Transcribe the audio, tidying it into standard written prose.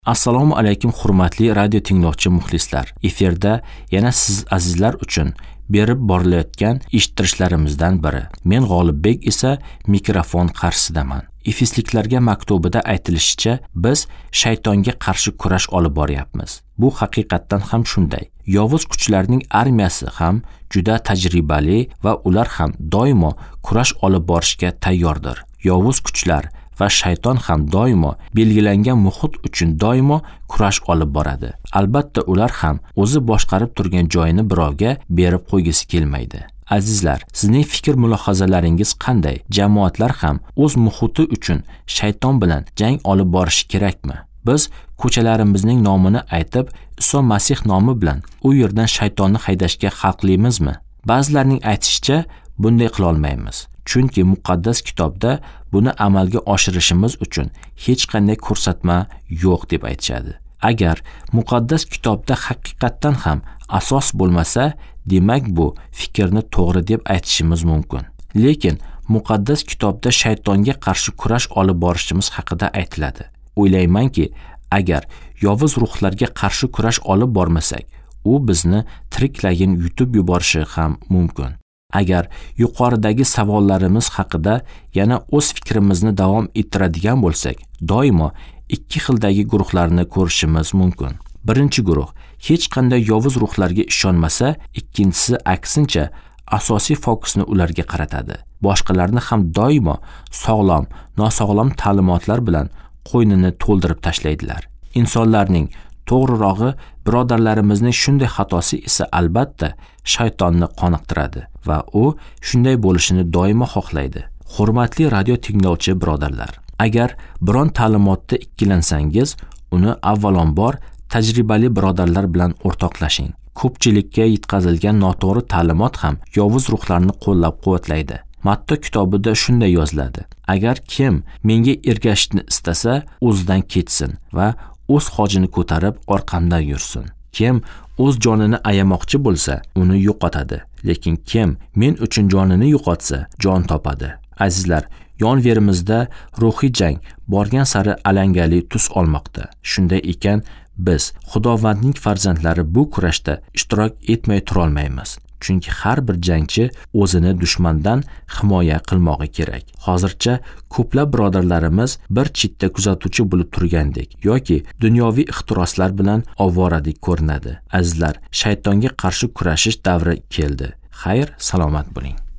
Assalomu alaykum hurmatli radio tinglovchi muxlislar. Efirda yana siz azizlar uchun berib borilayotgan eshittirishlarimizdan biri. Men G'olibbek esa mikrofon qarshisidaman. Efesliklarga maktubida aytilishicha, biz shaytonga qarshi kurash olib boryapmiz. Bu haqiqatdan ham shunday. Yovuz kuchlarning armiyasi ham juda tajribali va ular ham doimo kurash olib borishga tayyordir. Yovuz kuchlar va shayton ham doimo belgilangan muhit uchun doimo kurash olib boradi. Albatta ular ham o'zi boshqarib turgan joyini birovga berib qo'ygisi kelmaydi. Azizlar, sizning fikr mulohazalaringiz qanday? Jamoatlar ham o'z muhiti uchun shayton bilan jang olib borishi kerakmi? Biz ko'chalarimizning nomini aytib, Iso Masih nomi bilan u yerdan shaytonni haydashga haqlimizmi? Ba'zilarning aytishicha, bunday qila olmaymiz. Chunki muqaddas kitobda buni amalga oshirishimiz uchun hech qanday ko'rsatma yo'q deb aytishadi. Agar muqaddas kitobda haqiqatdan ham asos bo'lmasa, demak bu fikrni to'g'ri deb aytishimiz mumkin. Lekin muqaddas kitobda shaytonga qarshi kurash olib borishimiz haqida aytiladi. O'ylaymanki, agar yovuz ruhlarga qarshi kurash olib bormasak, u bizni tiriklayin yutib yuborishi ham mumkin. Agar yuqoridagi savollarimiz haqida yana o'z fikrimizni davom ettiradigan bo'lsak, doimo ikki xildagi guruhlarni ko'rishimiz mumkin. Birinchi guruh hech qanday yovuz ruhlarga ishonmasa, ikkinchisi aksincha asosiy fokusni ularga qaratadi. Boshqalarni ham doimo sog'lom, nosog'lom ta'limotlar bilan qo'ynini to'ldirib tashlaydilar. Insonlarning to'g'rirog'i birodarlarimizning shunday xatosi esa albatta shaytonni qoniqtiradi va u shunday bo'lishini doimo xohlaydi. Hurmatli radio tinglovchi birodarlar, agar biron ta'limotda ikkilansangiz, uni avvalambor tajribali birodarlar bilan o'rtoqlashing. Ko'pchilikka yetkazilgan noto'g'ri ta'limot ham yovuz ruhlarni qo'llab-quvvatlaydi. Matta kitobida shunday yoziladi: agar kim menga ergashishni istasa, o'zidan ketsin va o'z hojini ko'tarib orqamdan yursin. Kim o'z jonini ayamoqchi bo'lsa, uni yo'qotadi. Lekin kim men uchun jonini yo'qotsa, jon topadi. Azizlar, yonverimizda ruhiy jang borgan sari alangali tus olmoqda. Shunday ekan, biz Xudovandning farzandlari bu kurashda ishtirok etmay tura olmaymiz. Chunki har bir jangchi o'zini dushmandan himoya qilmog'i kerak. Hozircha ko'plab birodarlarimiz bir chetda kuzatuvchi bo'lib turgandek yoki dunyoviy ixtiroslar bilan ovoradek ko'rinadi. Azizlar, shaytonga qarshi kurashish davri keldi. Xayr, salomat bo'ling.